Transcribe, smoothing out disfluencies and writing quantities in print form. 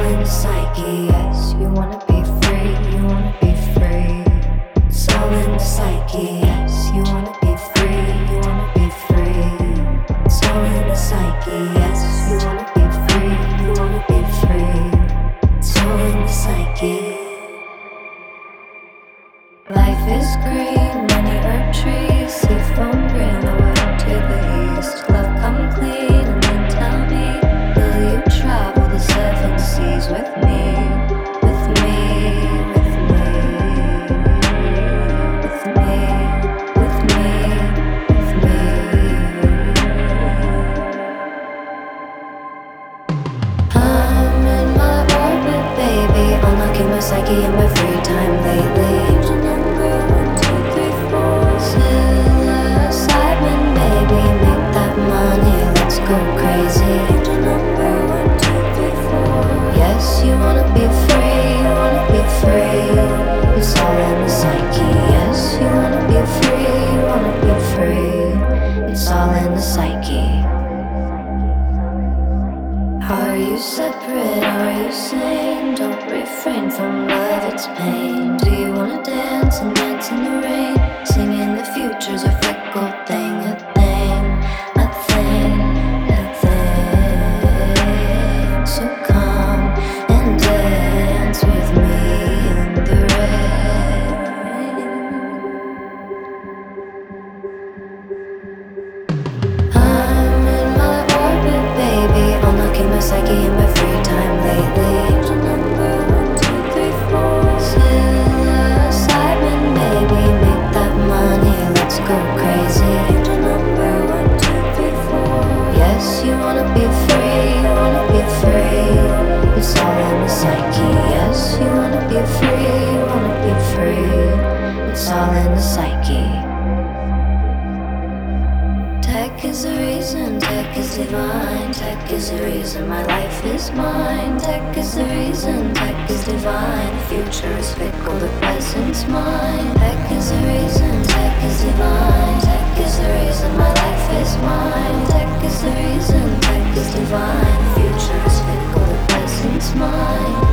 in the psyche, yes. You wanna be free, you wanna be free. It's all in the psyche, yes. You wanna be free, you wanna be free. It's all in the psyche, yes. You wanna be free, you wanna be free. It's all in the psyche. Life is green, many herb trees, seafoam green, the world to the east. Love come clean and then tell me, will you travel the seven seas with me? With me, with me, with me, with me, with me. I'm in my orbit, baby, unlocking my psyche in my free time lately. Go crazy. Number 1, 2, 3, 4. Yes, you wanna be free, you wanna be free. It's all in the psyche. Yes, you wanna be free, you wanna be free. It's all in the psyche. Are you separate? Are you sane? Don't refrain from love, it's pain. Do you wanna dance and dance in the rain? Singing the future's a fickle thing, a thing, a thing. So come and dance with me in the rain. I'm in my orbit, baby, unlocking my psyche in my free time lately. Number 1, 2, 3, 4. Psilocybin, baby, make that money, let's go crazy. Number 1, 2, 3, 4. Yes, you wanna be free, you wanna be free. It's all in the psyche. Yes, you wanna be free, you wanna be free. It's all in the psyche. Tech is the reason, tech is divine. Tech is the reason my life is mine. Tech is the reason, tech is divine. The future is fickle, the present's mine. Tech is the reason, tech is divine. Tech is the reason my life is mine. Tech is the reason, tech is divine. The future is fickle, the present's mine.